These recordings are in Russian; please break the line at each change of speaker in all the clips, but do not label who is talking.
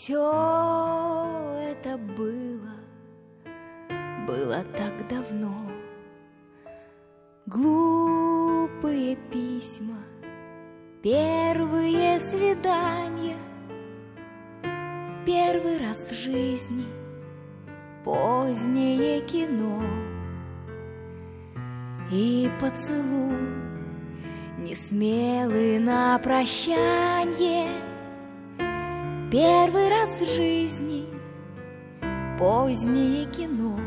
Все это было так давно. Глупые письма, первые свидания, первый раз в жизни позднее кино и поцелуй несмелый на прощанье, первый раз в жизни позднее кино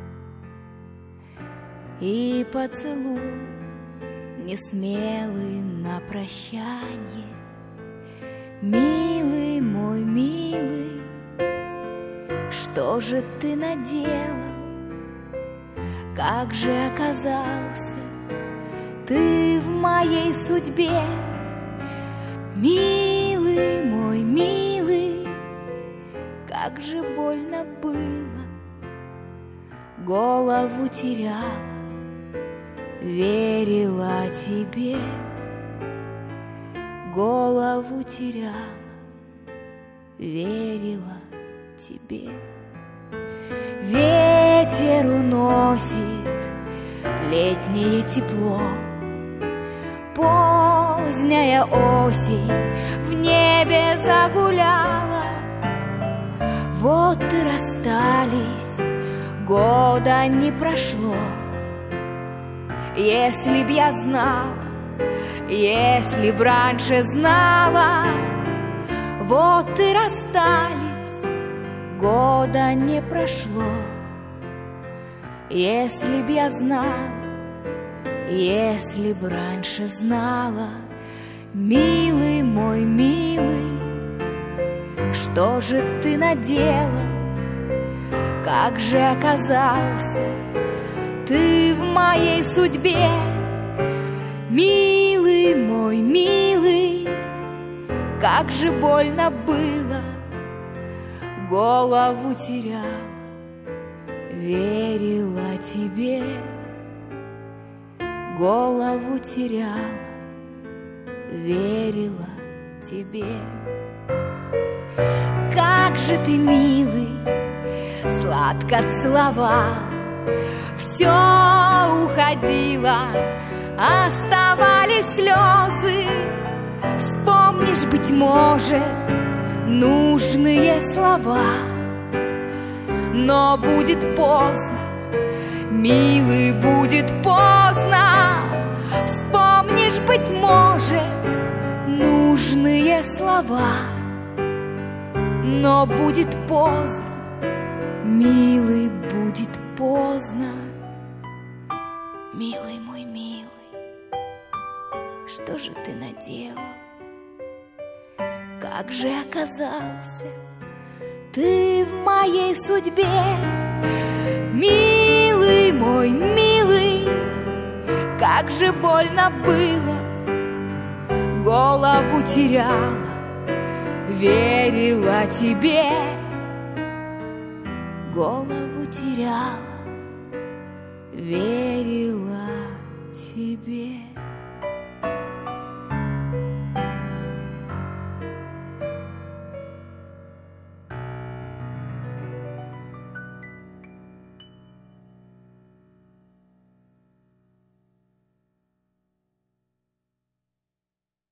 и поцелуй несмелый на прощанье. Милый мой, милый, что же ты наделал? Как же оказался ты в моей судьбе? Милый мой, милый, как же больно было, голову теряла, верила тебе, голову теряла, верила тебе. Ветер уносит летнее тепло, поздняя осень в небе загуляла. Вот и расстались, года не прошло. Если б я знала, если б раньше знала, вот и расстались, года не прошло. Если б я знала, если б раньше знала, милый мой, милый, что же ты наделал? Как же оказался ты в моей судьбе? Милый мой, милый, как же больно было, голову теряла, верила тебе, голову теряла, верила тебе. Как же ты, милый, сладко целовал, все уходило, оставались слезы. Вспомнишь, быть может, нужные слова, но будет поздно, милый, будет поздно. Вспомнишь, быть может, нужные слова, но будет поздно, милый, будет поздно. Милый мой, милый, что же ты наделал? Как же оказался ты в моей судьбе? Милый мой, милый, как же больно было, голову теряла, верила тебе, голову теряла, верила тебе.